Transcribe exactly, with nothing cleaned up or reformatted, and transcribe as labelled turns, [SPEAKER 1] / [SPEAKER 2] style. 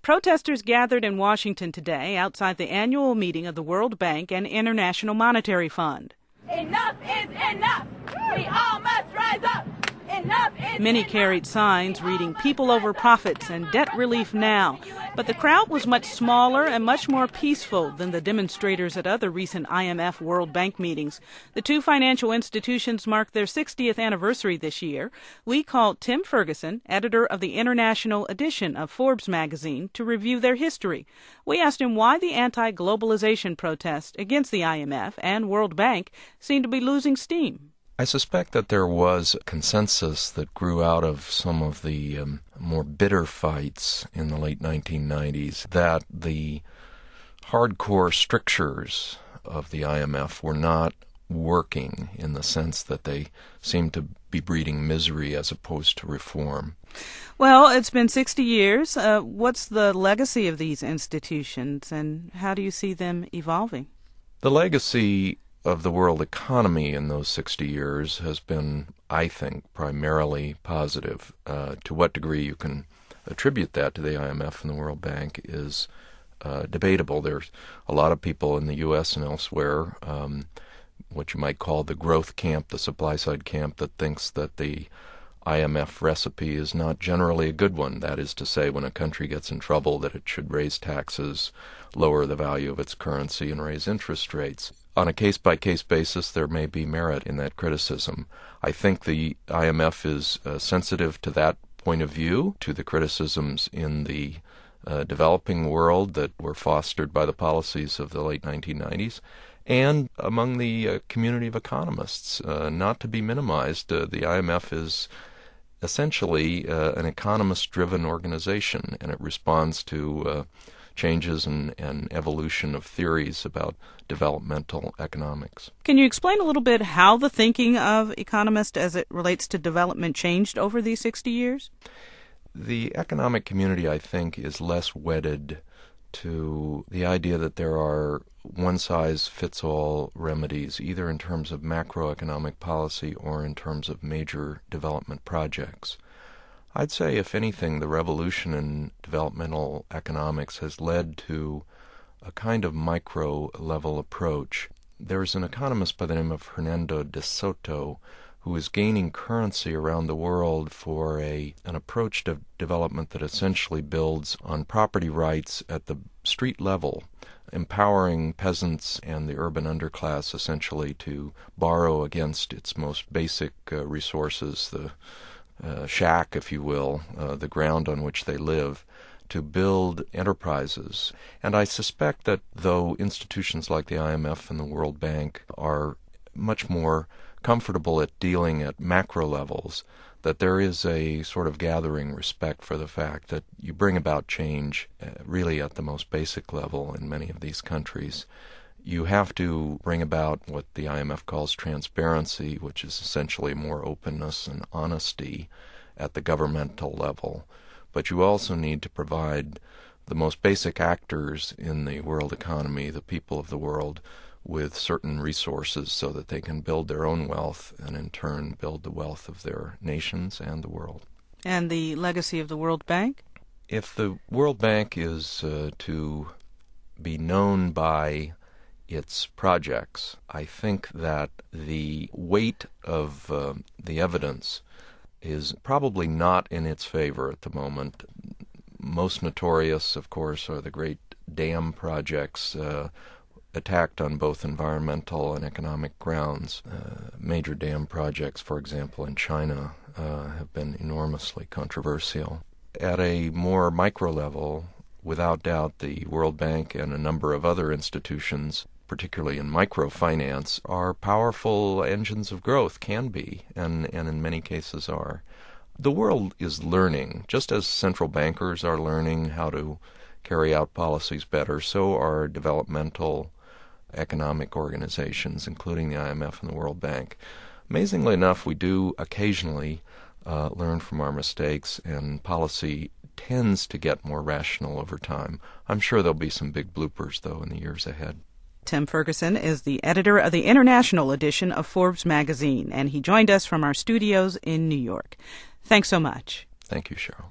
[SPEAKER 1] Protesters gathered in Washington today outside the annual meeting of the World Bank and International Monetary Fund.
[SPEAKER 2] Enough is enough! We all must rise up! Enough is
[SPEAKER 1] Many
[SPEAKER 2] enough.
[SPEAKER 1] carried signs reading "People over profits" and "Debt relief now." But the crowd was much smaller and much more peaceful than the demonstrators at other recent I M F World Bank meetings. The two financial institutions mark their sixtieth anniversary this year. We called Tim Ferguson, editor of the international edition of Forbes magazine, to review their history. We asked him why the anti-globalization protest against the I M F and World Bank seemed to be losing steam.
[SPEAKER 3] I suspect that there was a consensus that grew out of some of the um, more bitter fights in the late nineteen nineties that the hardcore strictures of the I M F were not working in the sense that they seemed to be breeding misery as opposed to reform.
[SPEAKER 1] Well, it's been sixty years. Uh, what's the legacy of these institutions, and how do you see them evolving?
[SPEAKER 3] The legacy of the world economy in those sixty years has been, I think, primarily positive. Uh, to what degree you can attribute that to the I M F and the World Bank is uh, debatable. There's a lot of people in the U S and elsewhere, um, what you might call the growth camp, the supply-side camp, that thinks that the I M F recipe is not generally a good one. That is to say, when a country gets in trouble, that it should raise taxes, lower the value of its currency, and raise interest rates. On a case-by-case basis, there may be merit in that criticism. I think the I M F is uh, sensitive to that point of view, to the criticisms in the uh, developing world that were fostered by the policies of the late nineteen nineties, and among the uh, community of economists. Uh, not to be minimized, uh, the I M F is essentially uh, an economist-driven organization, and it responds to uh, changes and, and evolution of theories about developmental economics.
[SPEAKER 1] Can you explain a little bit how the thinking of economists as it relates to development changed over these sixty years?
[SPEAKER 3] The economic community, I think, is less wedded to the idea that there are one-size-fits-all remedies, either in terms of macroeconomic policy or in terms of major development projects. I'd say, if anything, the revolution in developmental economics has led to a kind of micro-level approach. There's an economist by the name of Hernando de Soto who is gaining currency around the world for a an approach to development that essentially builds on property rights at the street level, empowering peasants and the urban underclass essentially to borrow against its most basic uh, resources, the Uh, shack, if you will, uh, the ground on which they live, to build enterprises. And I suspect that though institutions like the I M F and the World Bank are much more comfortable at dealing at macro levels, that there is a sort of gathering respect for the fact that you bring about change uh, really at the most basic level in many of these countries. You have to bring about what the I M F calls transparency, which is essentially more openness and honesty at the governmental level. But you also need to provide the most basic actors in the world economy, the people of the world, with certain resources so that they can build their own wealth and in turn build the wealth of their nations and the world.
[SPEAKER 1] And the legacy of the World Bank?
[SPEAKER 3] If the World Bank is uh, to be known by its projects, I think that the weight of uh, the evidence is probably not in its favor at the moment. Most notorious, of course, are the great dam projects uh, attacked on both environmental and economic grounds. Uh, major dam projects, for example, in China uh, have been enormously controversial. At a more micro level, without doubt, the World Bank and a number of other institutions, particularly in microfinance, are powerful engines of growth, can be, and, and in many cases are. The world is learning. Just as central bankers are learning how to carry out policies better, so are developmental economic organizations, including the I M F and the World Bank. Amazingly enough, we do occasionally uh, learn from our mistakes, and policy tends to get more rational over time. I'm sure there'll be some big bloopers, though, in the years ahead.
[SPEAKER 1] Tim Ferguson is the editor of the international edition of Forbes magazine, and he joined us from our studios in New York. Thanks so much.
[SPEAKER 3] Thank you, Cheryl.